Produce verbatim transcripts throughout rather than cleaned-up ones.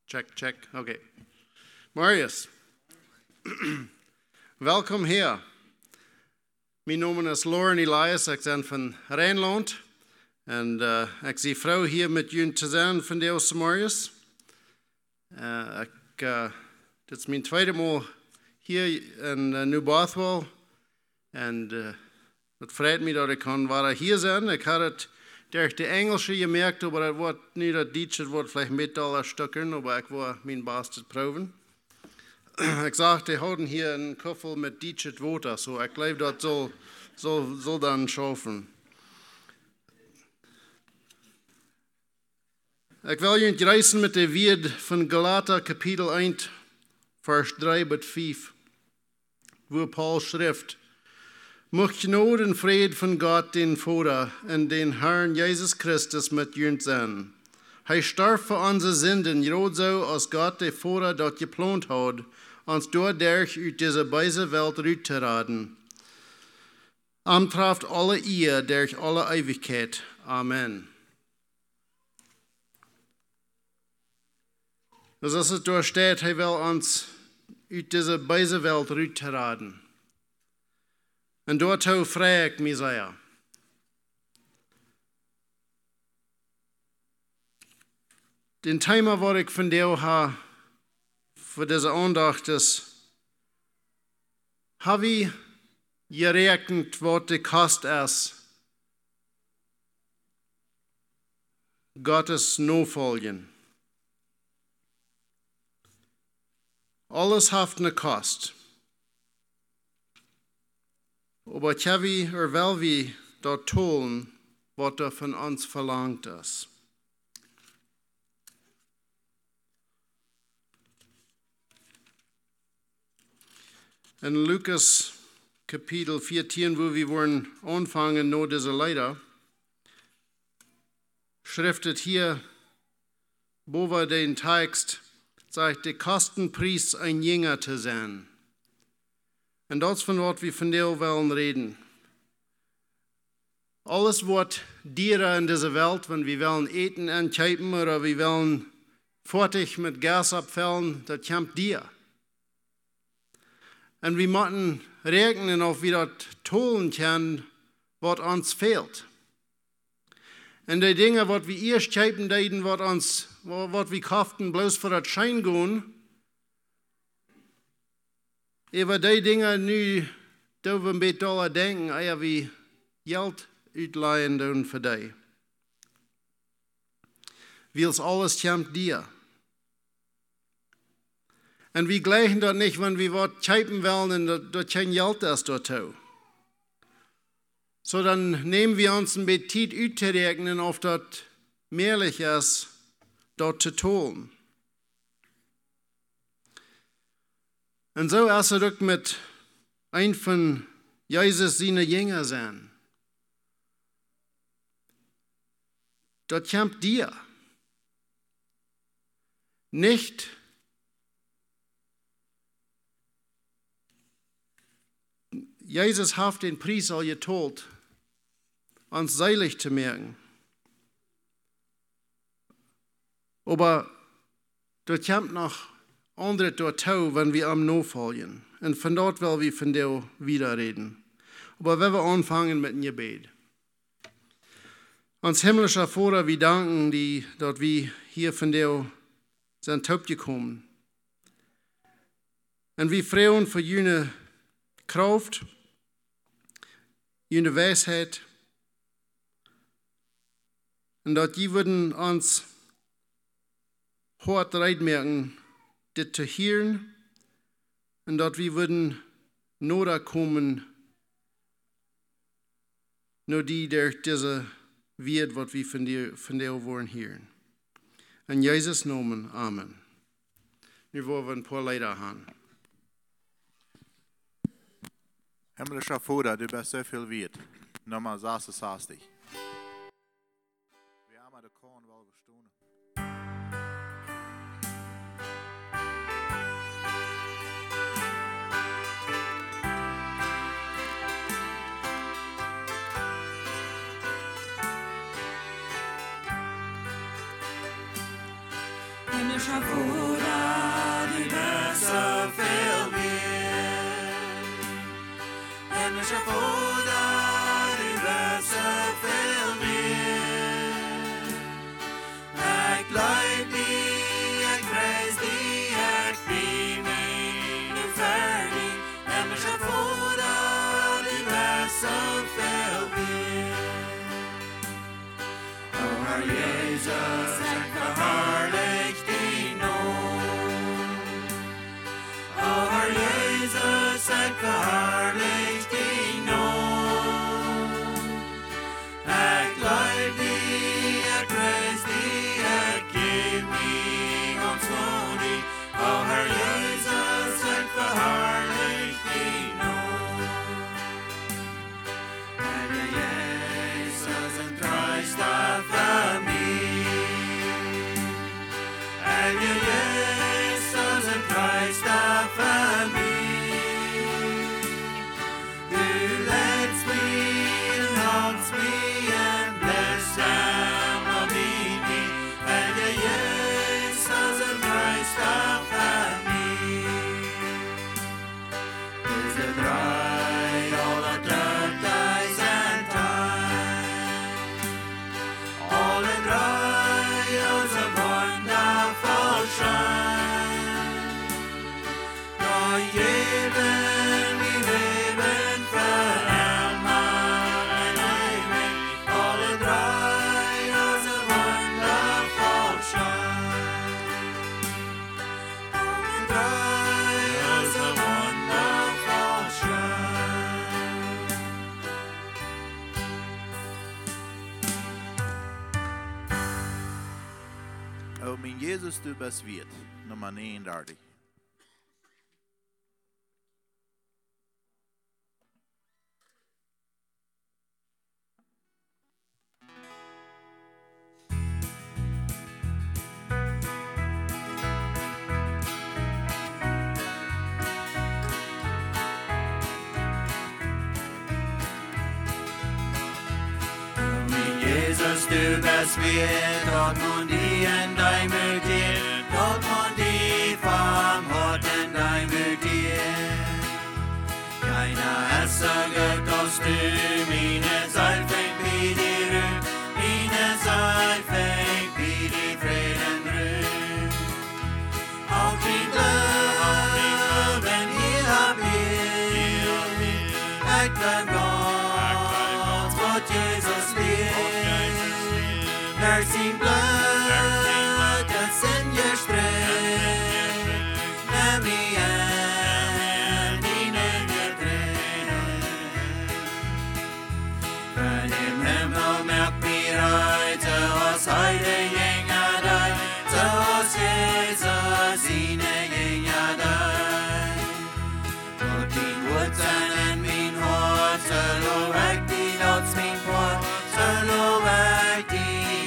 Check, check. Okay. Marius, welkom hier. Mijn naam is Lauren Elias, ik ben van Rijnland. En uh, ik zie vrouw hier met jullie te zijn van de Marius. Uh, ik, uh, dit is mijn tweede maal hier in uh, New Bothwell. En uh, het vreet me dat ik kan waar hier zijn. Ik had het durch de Engelsche gemerkt, aber het wordt niet dat Duits, het wordt vielleicht met alle stukken, maar ik wil mijn best te proeven. Ik zag, die houden hier een koffer met Duitse water, so ik geloof dat zal, zal, zal dan schaffen. Ik wil jullie reizen met de woord van Galater kapitel één, vers drie tot vijf, wo Paul schrift: Mocht Genade en vrede van God, den Vater, en den Herrn Jesus Christus met jullie zijn. Hij starf voor onze zinden, juist zo als God de Vater dat geplant had, ons doorderg uit deze beise Welt uit te raden. Am traft alle eer durch alle Ewigkeit. Amen. Dus als het door staat, hij wil ons uit deze beise Welt uit te raden. En daartoe vraag ik Messiah. Den Thema wat ik van jou heb voor deze aandacht is: heb je gerekend wat de kost is? Gottes navolgen. Alles heeft een kost. Aber tjavi er wel wie dat tun, wat er van ons verlangt is. In Lukas kapitel veertien, wo wir wollen anfangen, nur diese Leider, schriftet hier, boven den Text, sagt, de Kostenpreis ein Jünger zu sein. En dat is van wat we vandaag willen reden. Alles wat dieren in deze wereld, wenn we willen eten en kijken, oder we willen fertig met gas opvullen, dat komt dier. En we moeten rekenen of we dat tolen kunnen, wat ons fehlt. En die dingen wat we eerst kijken deden, wat ons, wat we kochten, bloos voor het schijn gaan, over die dingen nu, dat we een beetje dollar denken, ja, we geld uitleihen doen voor die. Wils alles komt dir. En we gleichen dat niet, wenn we wat kijken willen en dat, dat geen geld is daartoe. So dan nemen we ons een beetje tijd uit te rekenen of dat meerlijk is, dat te tun. En zo is het ook met een van Jezus zijn Jünger zijn. Dat komt dir. Nicht Jesus hat den Preis al getold, uns seilig zu merken. Aber dort kommt noch andere dazu, wenn wir am nachfolgen. Und von dort will wir von dir wieder reden. Aber wenn wir anfangen mit dem Gebet. Uns himmlischer Vater, wir danken dir, dass wir hier von dir sind gekommen. Und wir freuen für jene Kraft, jene Weisheit. Und dass die würden uns hart reitmerken, das zu hören, und dass wir würden nur kommen, nur die durch diese Wort, was wir von dir, von dir wollen hören. In Jesus' Namen, Amen. Nu wollen wir ein paar Lieder haben. Himmlischer Vater, du bist so viel wert. Nochmal saß es saß dich. Wir haben de Korn wel gestohlen. Människa fåda, du bösa fel mer. Människa fåda, du bösa fel mer. Ek leid die, ek prijs die, ek bie mij nu färdig. Människa fåda, du bösa fel mer. O Herr Jesus, ek verherrlich die nood. O Herr Jesus, ek verherrlich die nood. Ek leid die, ek prijs die, ek geef mij ons nodig. O Herr Jesus, ek verherrlich die nood. Herre Jesus, en prijs dat voor mij. Herre Jesus, en prijs dat voor mij. Du lets mij en houdt mij en bless hem of me. Herre Jesus, en prijs dat voor mij. Is het right all the dark days and time? All the trials of wonderful shine. God geben, we leben för Emma and Amen. All the trials of wonderful shine. All the trials of wonderful shine. O min Jesus, du best vet, nummer nioendertig. Min Jesus, du bäst vet, att man dig en dig mot dir, att man dig fram hat en dig mot dir. Keiner ist so gut als du, meine Seil fängt wie die Ruhe, meine Seil fängt wie die Frieden Ruhe. Auf die Glöben hier hab ich, ich bleib ganz, was Jesus liebt. Naar zijn bloed, dat zijn je strijd. Naar mij en die neem je treden. Van hem hemel met bereid, zoals hij de jenga daar. Zoals Jezus in de jenga daar. Tot die woord zijn en mijn hart, zo loof ik die dood mijn poort. Zo loof ik die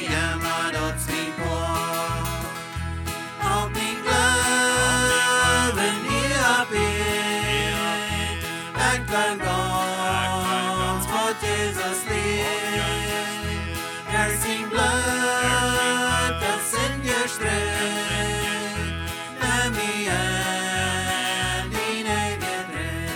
ik gans wat Jesus leert. Er zijn bloed, dat zijn je strijd. Naar mij en die neem je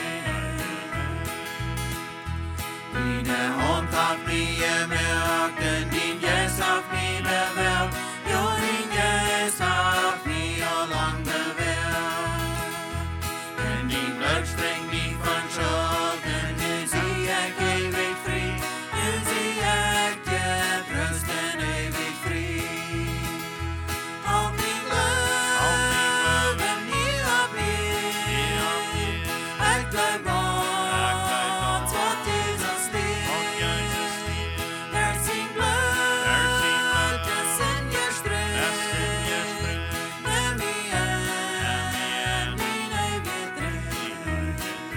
dreig. Die hand hat mij gemerkt en die jes hat mij bewerkt. Jo, die jes hat mij al lang bewerkt. En die bloed springt niet van schuld. En nu zie ik ewig vrij. Nu zie ik je troost en ewig vrij. Op die geloof en hier op hier. Ik blijf gans wat Jesus leert. Er zijn bloed, dat zijn je strijd. Naar mij en die neem je dreig.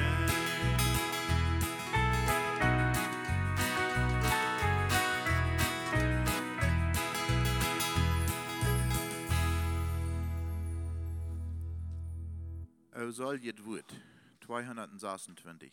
O soll je het woord, tweehonderdzesentwintig.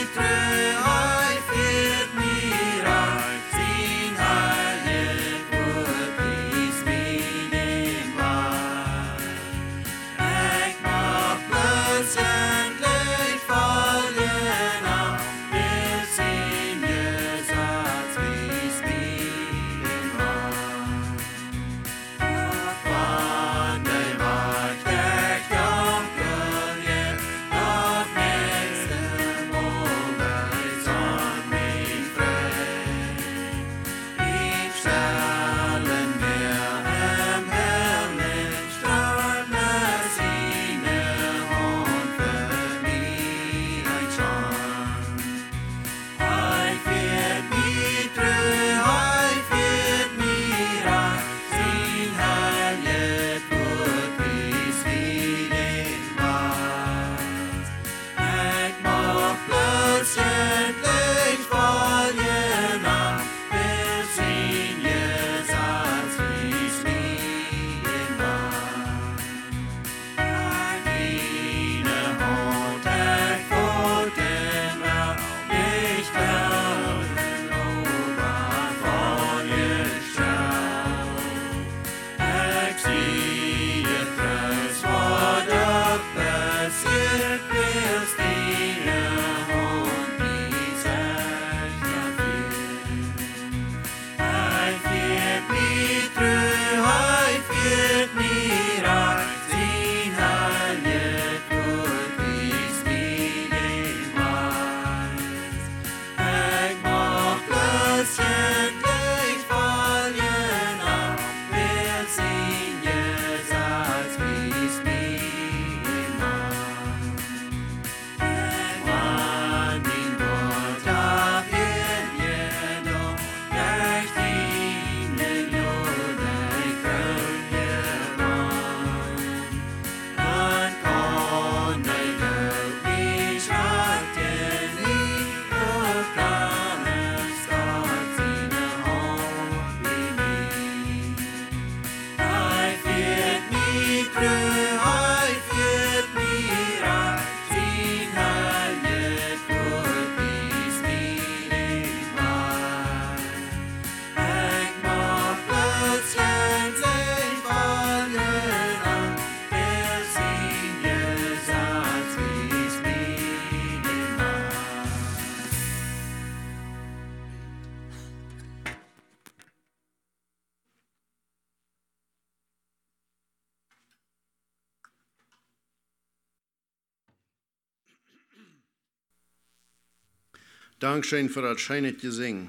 Dankeschön für das schöne Gesang.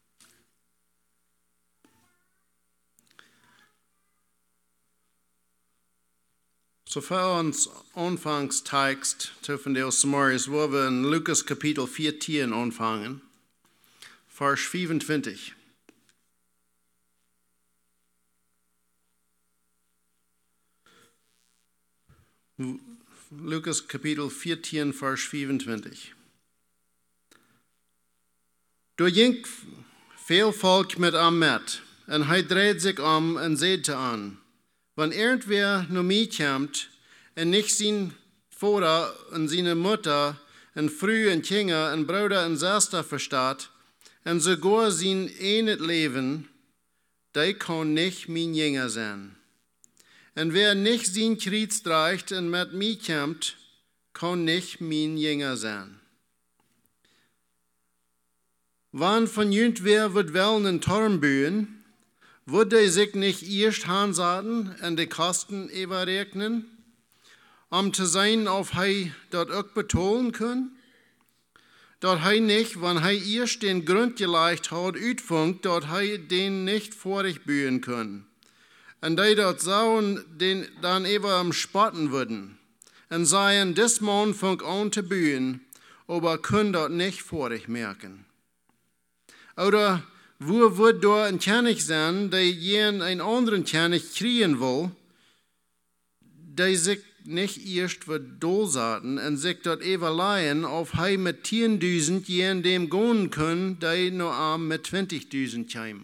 So für uns Anfangstext von der Samarias, wo wir in Lukas Kapitel vierzehn anfangen, Vers fünfundzwanzig. Lukas Kapitel vierzehn, Vers fünfundzwanzig. Da ging veel Volk mit am met, en hij dreht sich om en zeide an, wenn irgendwer nur mij komt en nicht zijn vader en zijn Mutter en vrouw en kinderen en broeder en zuster verstaat, en sogar zijn enig leven, die kan nicht mijn Jünger zijn. En wer nicht zijn Kreuz dreigt en met mij komt, kan nicht mijn Jünger zijn. Wann von jüntwer wird wel einen Turm bauen, wird er sich nicht erst hansaten und die Kosten überrechnen, um zu sein, auf hij dort auch betonen kann? Dort hij nicht, wenn hij erst den Grund gelegt hat, uitfunkt, dort hij den nicht vorig bauen kann. Und die dort sauen, den dann eber am Spotten würden, und seien, des Mann fängt an zu bauen, aber können dort nicht vorig merken. Oder wo wird da ein König sein, der jeden einen anderen König kriegen will, der sich nicht erst wird durchsaten und sich dort überleihen, auf hij mit zehntausend jeden dem gehen können, der nur arm mit zwanzigtausend kämen.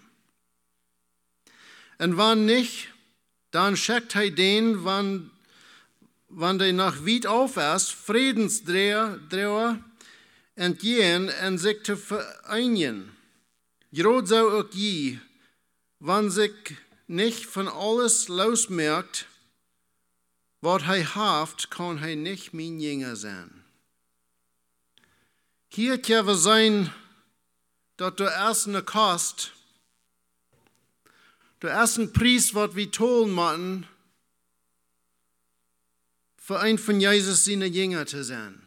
Und wann nicht, dann schickt hij den, wann, wann der nach weit auf ist, Friedensdreher, entgehen en sich te vereinigen. Groot zou ook je, wann sich nicht von alles losmerkt, wat hij haft, kan hij nicht mijn Jünger zijn. Hier können wir sein, dat der erste Kost, der erste Preis, wat wir tun müssen, für ein von Jesus seine Jünger zu sein.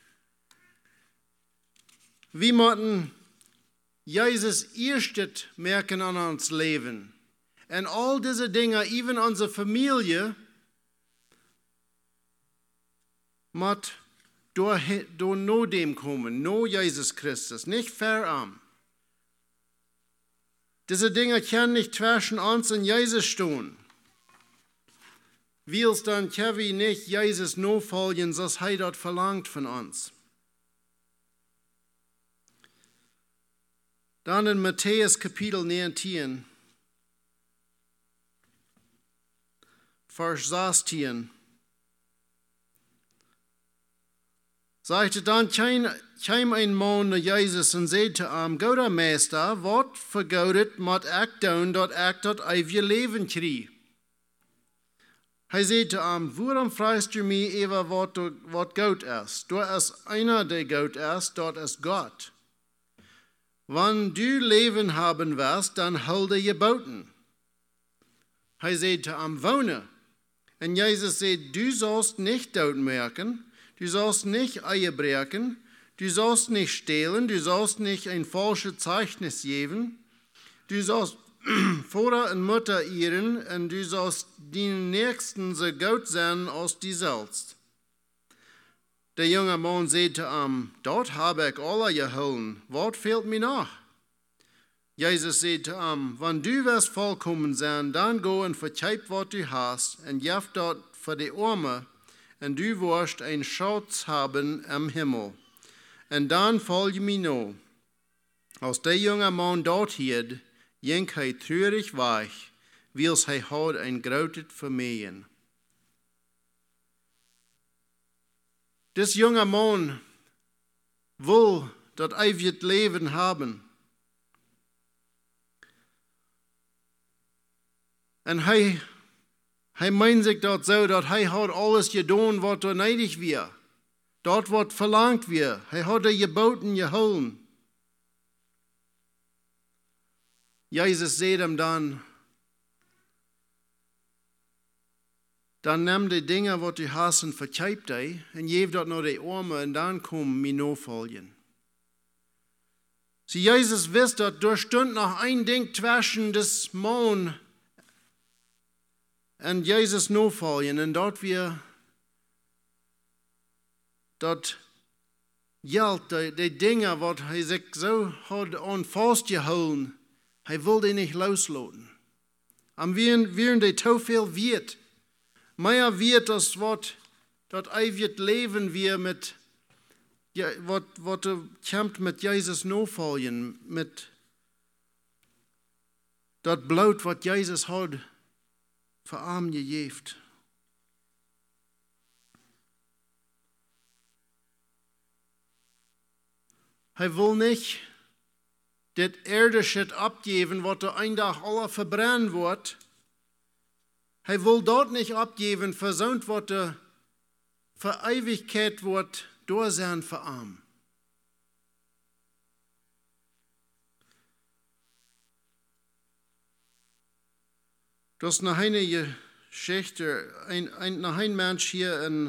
Wir müssen Jesus erstet merken an uns Leben. Und all diese Dinge, even unsere Familie, muss durch, durch no dem kommen, no Jesus Christus, nicht verarm. Diese Dinge können nicht zwischen uns und Jesus stehen. Wils dann können wir nicht Jesus no folgen, so er dort verlangt von uns. Dann in Matthäus Kapitel neunzehn, Vers sechzehn, sagte dann, kam ein Mann nach Jesus und sagte ihm, Gouder Meister, wat vergoudet moet ik doen, dat ik dat eeuwige leven krijg? Hij sagte ihm, waarom fragst du mich über wat, wat goud ist? Du ist einer, der goud ist, dort ist Gott. Wenn du Leben haben wirst, dann halte je Boten. Er sagte ihm, wohne. Und Jesus sagt, du sollst nicht Doten merken, du sollst nicht Eier brechen, du sollst nicht stehlen, du sollst nicht ein falsches Zeichnis geben, du sollst Vater und Mutter ehren und du sollst den Nächsten so gut sein als du selbst. Der junge Mann sagte ihm, dort habe ich alle geholt, was fehlt mir noch? Jesus sagte ihm, wenn du wirst vollkommen sein, dann go und verkauf, was du hast, und gib dort für die Arme, und du wirst einen Schatz haben im Himmel. Und dann folge mir noch. Als der junge Mann dort hielt, ging er traurig weg, weil er hat ein großes Vermögen. Das junge Mann will das ewige Leben haben. Und er, er meint sich dort so, dass er hat alles getan, was er neidig wird. Dort, was verlangt wird. Er hat er geboten, geholt. Jesus sagt ihm dann, dann nimm die Dinge, was du hast, und verkauf die, und gib dort noch die Arme, und dann kommen mir nachfolgen. Sie, Jesus wisst, dass durch stund noch ein Ding zwischen des Mann und Jesus nachfolgen, und dort wir, dort Geld, die, die Dinge, was er sich so hat an festgehalten, er will die nicht loslassen. Und während die zu viel wird, mehr wird das, was das ewige Leben wir mit, ja, was, was du kämpft mit Jesus nachfolgen, mit das Blut, was Jesus hat, für Arm gegeben. Er will nicht das Irdische abgeben, was er ein Tag aller verbrennen wird. Er will dort nicht abgeben, versöhnt was er für Ewigkeit wird, durch sein Verarm. Das ist noch eine Geschichte, ein, ein, noch ein Mensch hier, in,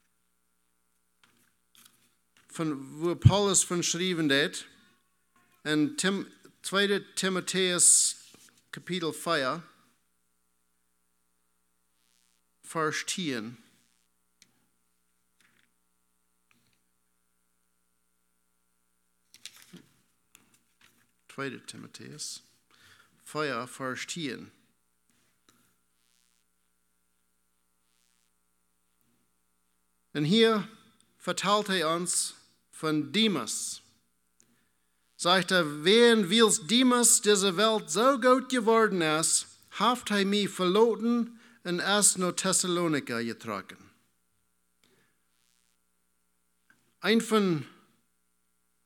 von, wo Paulus von geschrieben hat, in Tim, zweiter Timotheus Kapitel vier, Vers zehn. zweiter Timotheus vier, Vers zehn. Und hier verteilt er uns von Demas. Sagt er, wen wils Demas diese Welt so gut geworden ist, haft er mich verloren und erst nach Thessalonika getragen. Ein von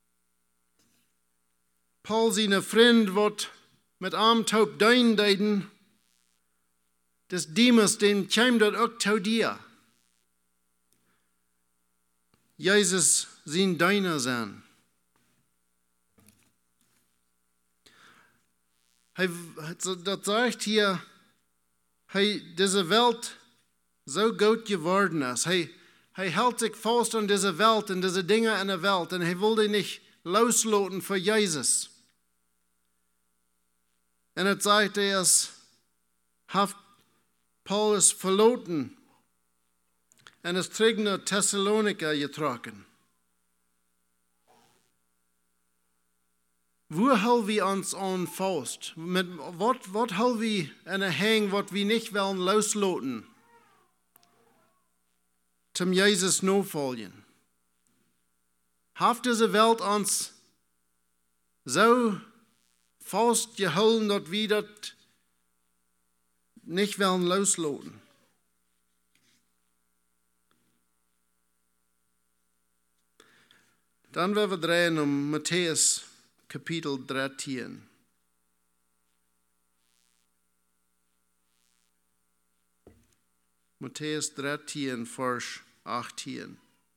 Paul seine Freund wird mit arm taub dein deiden, des Demas, den käm dort auch zu dir. Jesus sind deiner sein. Hey, das sagt hier, hey, diese Welt so gut geworden ist. Hey, hey hält sich fest an diese Welt und diese Dinge in der Welt und er will die nicht loslassen für Jesus. Und es sagt, er ist, hat Paulus verloren und ist zurück nach Thessalonika getragen. Wo hal wir uns an fast? Mit wat wat hal wir in der Hang, wat wir nicht wollen loslassen? Zum Jesus nachfolgen. Haft diese Welt uns so fast gehalten, dass wir das nicht wollen loslassen. Dann werden wir drehen um Matthäus Kapitel dreizehn. Matthäus dreizehn, Vers achtzehn.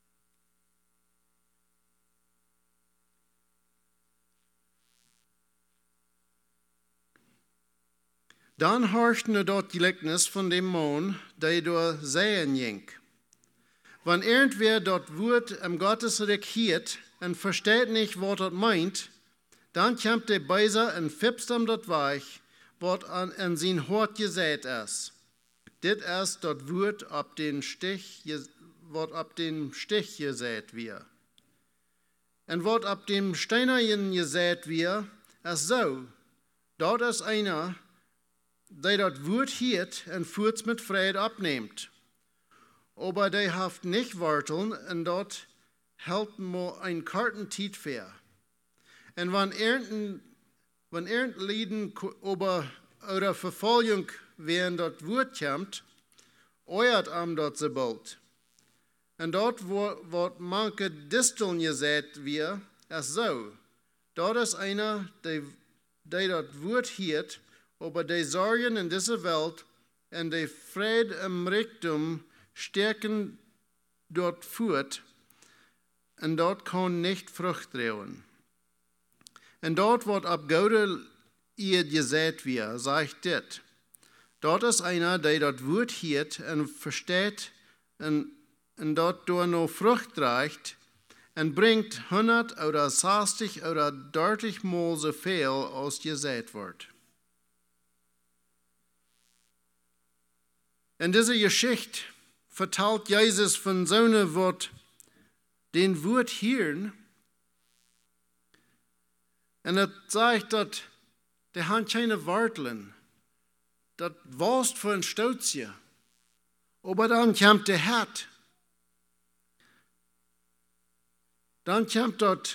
Dann horchten er dort Gleichnis von dem Mann, der durch Säen ging. Wenn irgendwer dort Wort im Gottesreich hiert und versteht nicht, was das meint, dann kommt der Beiser und fipst ihm das Weich, was an, an sein Hort gesät ist. Dit ist das Wort ab den Stich, was ab dem Stich gesät wird. Und was ab dem Steinerchen gesät wird, ist so, dort ist einer, der das Wort hiert und furz mit Freude abnimmt. Aber der haft nicht warteln und dort hält mo ein Kartentiet fair. Und wenn irgendein, wenn irgendein Lieden über eure Verfolgung während das Wort kommt, euert am dort so bald. Und dort, wo, wo manche Disteln gesät wird, ist so. Dort ist einer, der, der das Wort hiert, aber die Sorgen in dieser Welt und die Friede im Reichtum stärken dort fort und dort kann nicht Frucht trauen. Und dort wird ab Gaude ihr gesät wird, sagt dit. Dort ist einer, der dort Wort hiert und versteht und, und dort durch noch Frucht trägt und bringt hundert oder sechzig oder dreißig Mal so viel, als gesät wird. In dieser Geschichte verteilt Jesus von so einem Wort den Wort hören. Und er sagt, dass der haben keine Warteln. Das warst für ein Stolzje. Aber dann kommt der Herd. Dann kommt dort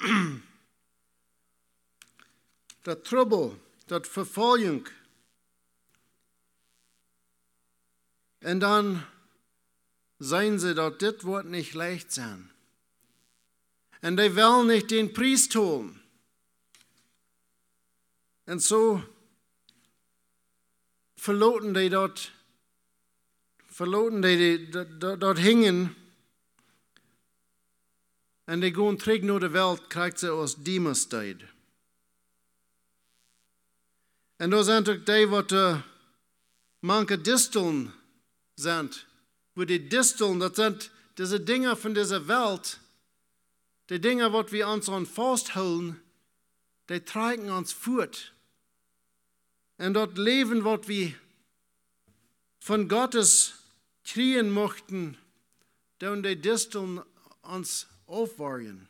das Trouble, das Verfolgung. Und dann seien sie dort, das wird nicht leicht sein. Und die wollen nicht den Priest holen. Und so verloten die dort, verloten die, die dort, dort hingen. Und die gehen zurück nach der Welt, kriegt sie aus Demas-Zeit. Und da sind auch die, die manche Disteln sind. Wo die Disteln, das sind diese Dinge von dieser Welt, die Dinge, die wir uns an festhalten, die tragen uns fort. Und dort Leben, was wir von Gottes kriegen möchten, dann die Disteln uns aufwarten.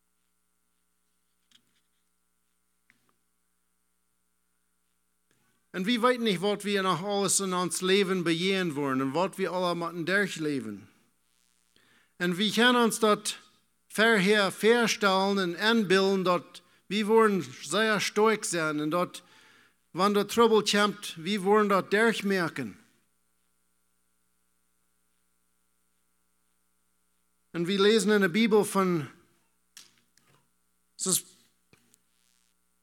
Und wir wissen nicht, was wir noch alles in uns Leben begehen wollen und was wir alle müssen durchleben. Und wir können uns dort vorher vorstellen und anbilden, dass wir wollen sehr stark sein und dort, wenn der Trouble kommt, wir wollen dort durchmerken. Und wir lesen in der Bibel von, es ist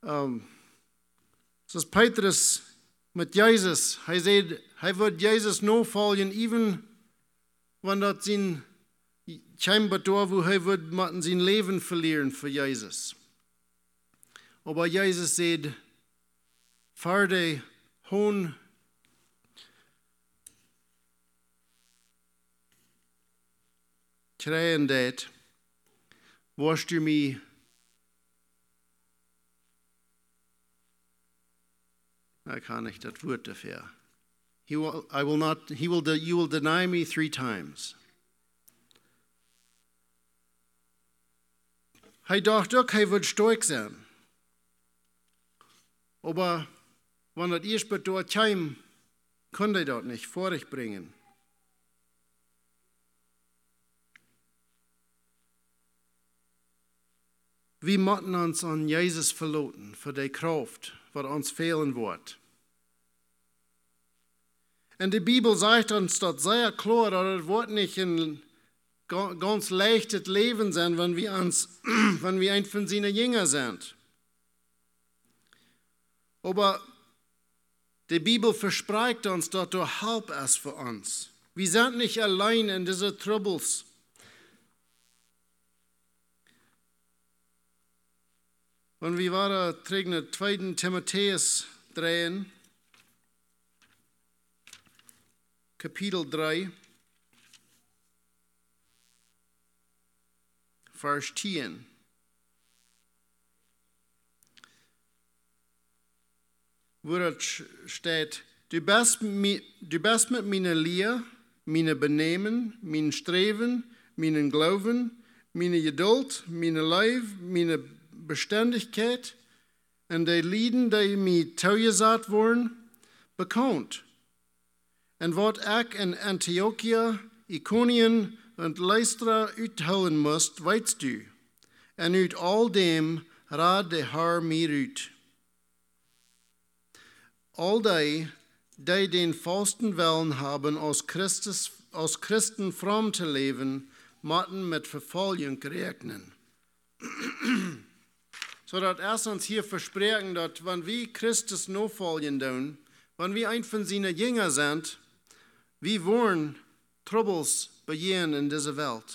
Um, zoals Petrus met Jezus, hij zei, hij wordt Jezus navolgen, even wanneer dat zijn schijnbaar door, wo hij wordt met zijn leven verlieren voor Jezus. Aber Jezus zei, vader, hoon, krijgen dat, wasst u mij. I kann nicht das Wort dafür. He will, I will not, he will, you will deny me three times. Hij dacht ook, hij wird stark sein. Aber wenn das erst dort kam, konnte er das nicht vor sich bringen. Wir müssen uns an Jesus verlassen für die Kraft, was uns fehlen wird. Und die Bibel sagt uns das sehr klar, dass es wird nicht ein ganz leichtes Leben sein, wenn wir, uns, wenn wir ein von seinen Jüngern sind. Aber die Bibel verspricht uns, dass du halb ist für uns. Wir sind nicht allein in diese Troubles. Und wir waren in zweiten Timotheus drei, Kapitel drei, Vers zehn. Wo das steht, du bist, du bist mit meiner Lehre, meinem Benehmen, meinem Streben, meinem Glauben, meiner Geduld, meiner Leib, meiner Beständigkeit und die Lieden, die mir zugesagt wurden, bekannt. Und was ich in Antiochia, Ikonien und Lystra uithouden moest, weißt du. Und uit all dem raad der Herr mir uit. All die, die den falschen Willen haben, aus, Christus, aus Christen fromm zu leben, müssen mit Verfolgung rechnen. So dass erst uns hier versprechen, dass wenn wir Christus nachfolgen tun, wenn wir ein von seinen Jüngern sind, wir wollen Troubles begehen in dieser Welt.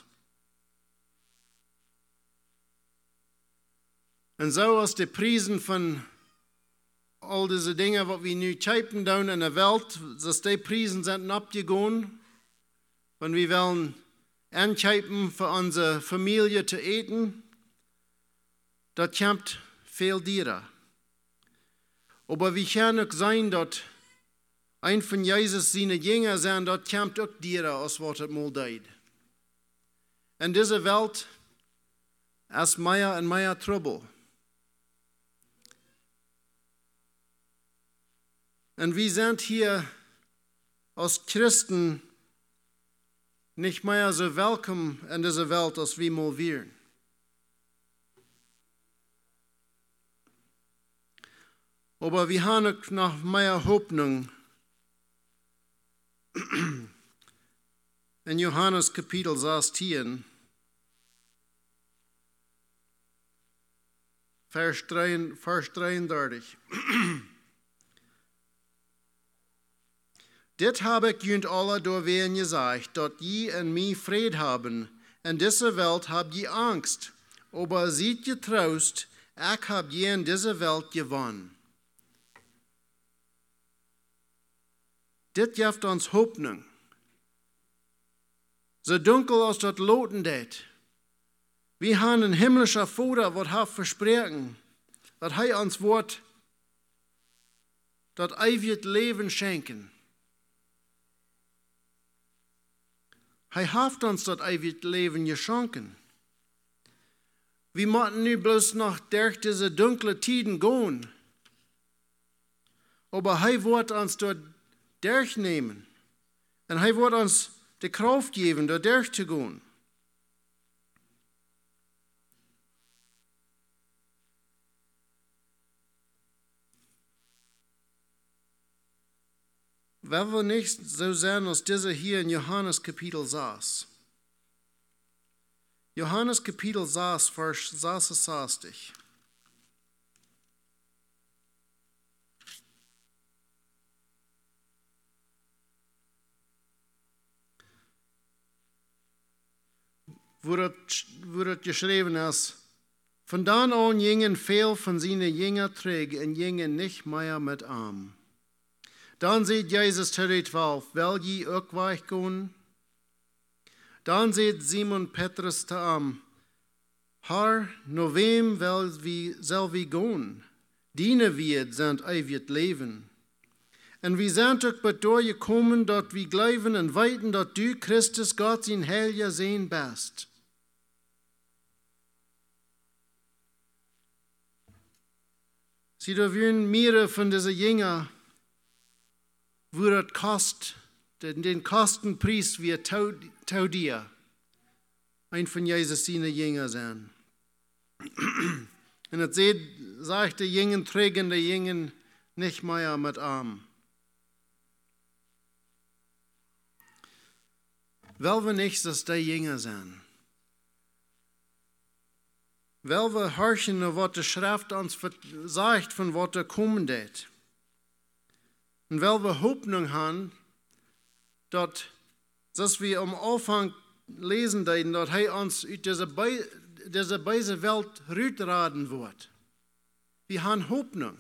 Und so aus den Preisen von all diese Dinge, was wir nu schreiben tun in der Welt, dass die Preisen sind abgegangen, wenn wir wollen anschreiben für unsere Familie zu eten, das kommt viel Tiere. Aber wie kann es sein, dass ein von Jesus seine Jünger sind, das kommt auch Tiere, als was es mal deed. In dieser Welt ist mehr und mehr Trouble. Und wir sind hier als Christen nicht mehr so willkommen in dieser Welt, als wir mal wären. Aber wir haben noch mehr Hoffnung. In Johannes Kapitel sechzehn, Vers dreiunddreißig. Dit habe ich junt alle doorween gesagt, dass je in mir Fried haben. In dieser Welt habt je Angst. Aber seid ihr Trost, ich hab je in dieser Welt gewonnen. Dit geeft uns Hoffnung. So dunkel als das Loten det. Wir haben einen himmlischen Vater, was hat versprochen, dass er uns wird, das ewige Leben schenken. Er hat uns das ewige Leben geschenkt. Wir müssen nicht bloß noch durch diese dunklen Tiden gehen. Aber er wird uns dort durchnehmen. Und er wird uns die Kraft geben, dort durchzugehen. Wenn wir nicht so sein, als dieser hier in Johannes Kapitel sechs. Johannes Kapitel sechs, Vers sechsundsechzig. wo das, wo das geschrieben ist, von dann an gingen viel von seinen Jüngern träg und gingen nicht mehr mit arm. Dann sieht Jesus zu den Zwölf, will je auch weichgehen? Dann sieht Simon Petrus zu ihm, Herr, no wem will wie, soll wir gehen? Diene wird sind ewig Leben. Und wir sind auch bei dir gekommen, dort wir glauben und weiten, dort du, Christus, Gott, sein Heiliger Sehen bist. Sie da würden mehrere von diesen Jüngern, wo das kost, den, den Kostenpreis wie tau dir, ein von Jesus seine Jünger sein. Und es sagt der Jünger, trägen der Jünger nicht mehr mit Arm. Weil wir nicht, dass die Jünger sind. Weil wir horchen, was die Schrift uns sagt, von was da kommen wird. Und weil wir Hoffnung haben, dass, dass wir am Anfang lesen, dass er uns aus dieser, Be dieser bösen Welt raustragen wird. Wir haben Hoffnung.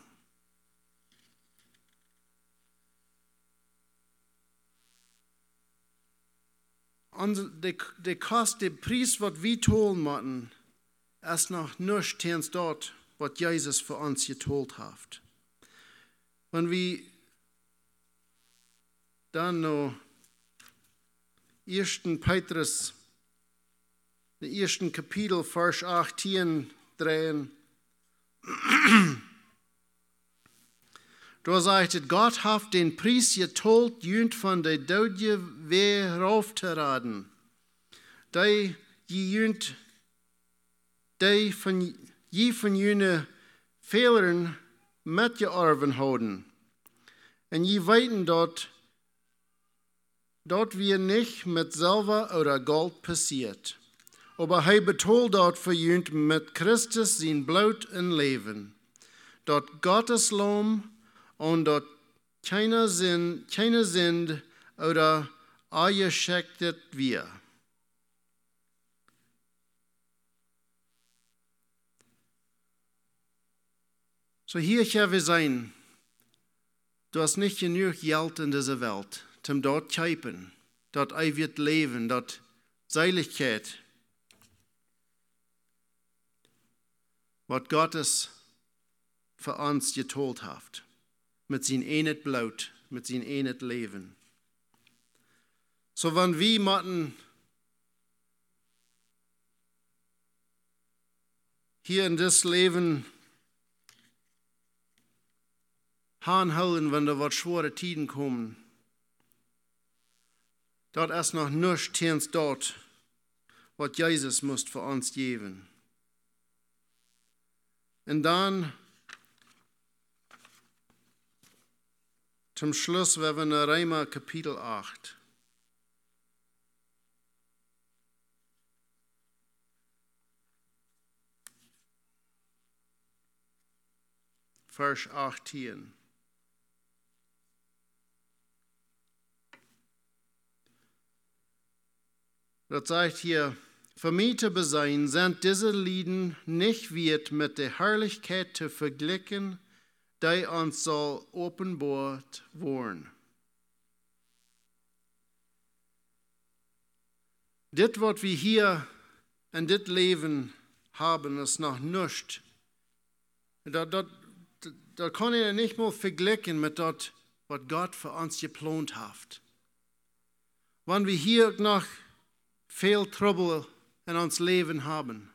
Und der, der Kost, der Preis, was wir tun müssen, ist noch nicht ins dort, was Jesus für uns getont hat. Wenn wir dann noch ersten Petrus, den ersten Kapitel, Vers achtzehn drehen, da sagt es, Gott hat den Preis getont, jünd von der Dodje wer raufzuraden. Die jünd, die von je von jene Fehlern mitgearbeitet haben. Und je weiten dort, dort wir nicht mit Silber oder Gold passiert. Aber er betont dort für jünd mit Christus sein Blut und Leben. Dort Gottes Lohn und dort keine Sinn, keine Sinn oder eingeschächtet wir. So hier kann wir sein, du hast nicht genug Geld in dieser Welt, um dort zu kämpfen, dort ewig leben, dort Seligkeit, was Gottes für uns getont hat, mit seinem einen Blut, mit seinem einen Leben. So wenn wir müssen hier in das Leben anhalten, wenn da was schwere Tiden kommen, dort ist noch nichts dort, was Jesus muss für uns geben. Und dann zum Schluss, wenn wir in Römer Kapitel acht. Vers achtzehn. Das sagt hier, für mich zu besein, sind diese Lieden nicht wert mit der Herrlichkeit zu vergleichen, die uns soll offenbart worden. Das, was wir hier in das Leben haben, ist noch nichts. Das, das, das kann ich nicht mal vergleichen mit dem, was Gott für uns geplant hat. Wenn wir hier noch viel Trouble in uns Leben haben.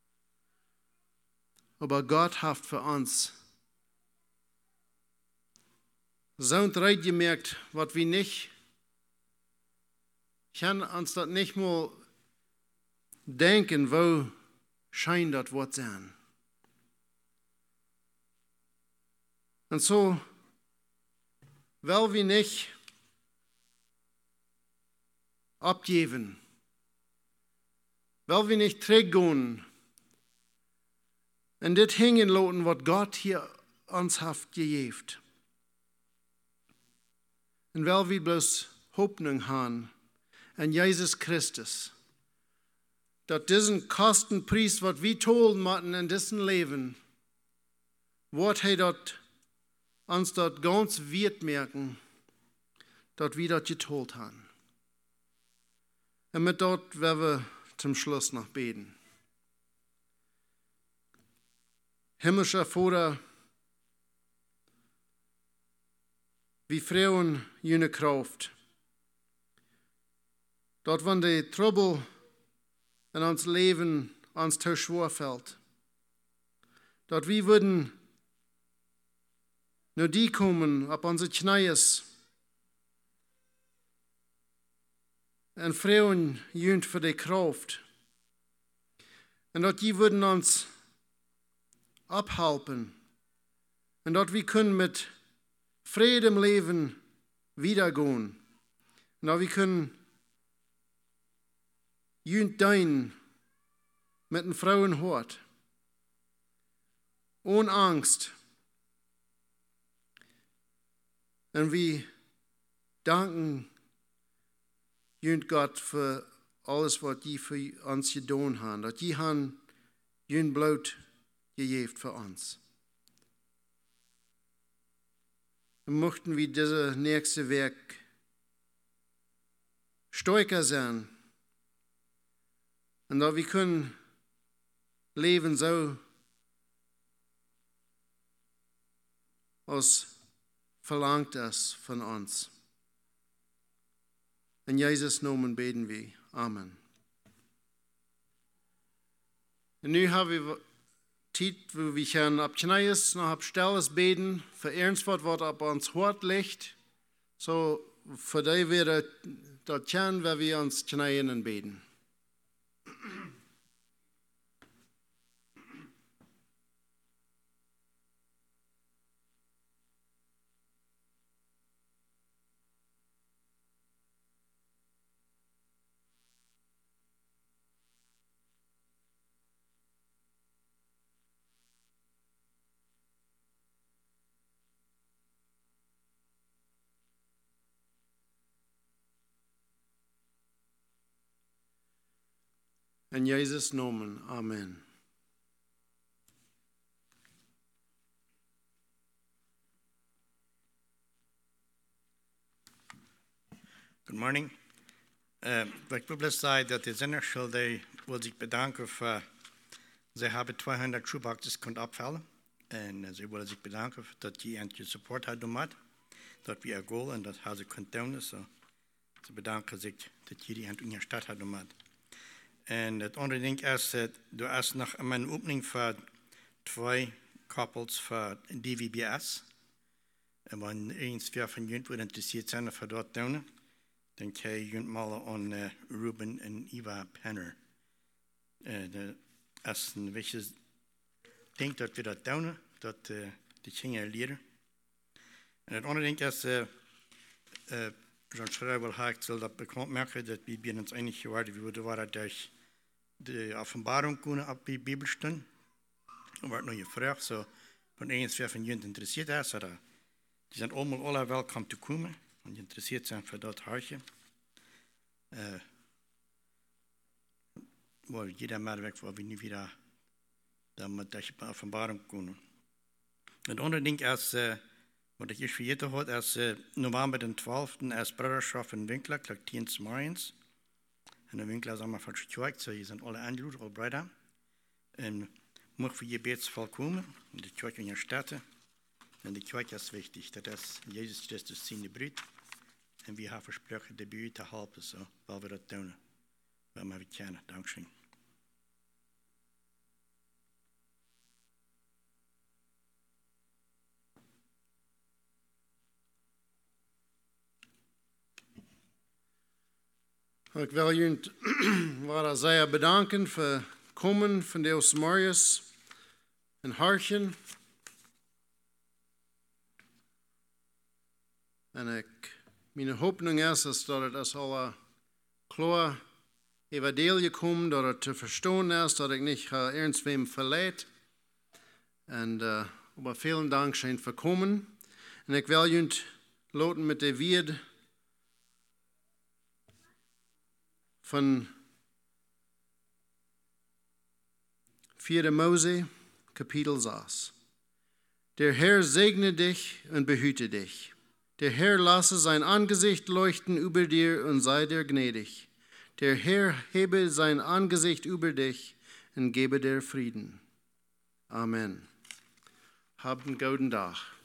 Aber Gott hat für uns so ein Reit gemerkt, was wir nicht, ich kann uns das nicht mal denken, wo scheint das Wort sein. Und so, weil wir nicht abgeben, weil wir nicht trägen und das hängen lassen, was Gott hier uns hat gegeben. Und weil wir bloß Hoffnung haben an Jesus Christus, dat diesen Kostenpreis, wat wir tollen moeten in diesen Leben, wordt hij dat uns dat ganz wert merken, dat wir dat getold haben. Und mit dort werden wir zum Schluss noch beten. Himmlischer Vater, wie Frauen jene Kraft. Dort, wenn die Trouble in uns Leben uns zu schwer fällt. Dort, wir würden nur die kommen, auf unsere Knies. Und Frauen jünt für die Kraft. Und dort, die würden uns abhalten. Und dort, wir können mit Friede im Leben wiedergehen. Und dort, wir können jünt dein mit den Frauenhort. Ohne Angst. Und wir danken jünt Gott für alles, was die für uns getan haben. Dass die haben jünt Blut gegeben für uns. Und möchten wir dieses nächste Werk stärker sein. Und dass wir können leben so, als verlangt es von uns. In Jesus' Namen beten wir. Amen. Und nun haben wir Zeit, wo wir können abknäis, noch abstelles beten, für ernst was, was auf uns hart liegt. So, für die wäre das können, wenn wir uns knäien und beten. In Jesus' Namen. Amen. Good morning. Uh, ik wil blij zijn dat de zenderschilder wil zich bedanken voor, ze hebben tweehonderd shoeboxes kunnen opvallen. En uh, ze willen zich bedanken dat je en je support hebben gemaakt. Dat we een goal en dat ze kunnen doen. So, ze bedanken zich dat jullie en in je stad hebben gemaakt. En het andere ding is, uh, er is nog een opening voor twee koppels voor D V B S. En wanneer eens weer van jullie willen geïnteresseerd zijn voor dat doen, dan kan je jullie mal aan uh, Ruben en Eva Penner. Uh, de, als een beetje denkt dat we dat doen, dat uh, die dingen leren. En het andere ding is, uh, uh, John Schreiber hat soll das bekannt machen, dass wir uns einig geworden, wie wir waren durch die Offenbarung können ab die Bibelstunde. Und wird noch gefragt, so, wenn irgendwer von Ihnen interessiert ist, oder die sind allemaal alle willkommen zu kommen und interessiert sind für das Haarchen. Äh, wo jeder mal weg, wo wir nie wieder damit durch die Offenbarung können. Und andere Ding ist, äh, wat ik eerst vergeten had, is uh, november den twaalfde is Bruderschaft in Winkler, klik tien morgens. En de Winkler is allemaal van de kerk, so je zijn alle aangeloed, alle bruiden. En mocht voor je bedsval komen, in de kerk in je stad. En de kerk is wichtig, dat is Jezus Christus zijn bruid. En we hebben versproken de buurt te helpen, so, waar we dat doen. Waar we kennen, dankzij. Ik wil jullie zeer bedanken voor het komen van deze morgens en hartje. En ik, mijn hoopning is, is dat het als alle klaar evangelie komt, dat het te verstaan is, dat ik niet uh, irgendwem verleid. En uh, aber vielen Dank schön für kommen. En ik wil jullie laten met de wierd von vierte Mose, Kapitel sechs. Der Herr segne dich und behüte dich. Der Herr lasse sein Angesicht leuchten über dir und sei dir gnädig. Der Herr hebe sein Angesicht über dich und gebe dir Frieden. Amen. Habt einen guten Tag.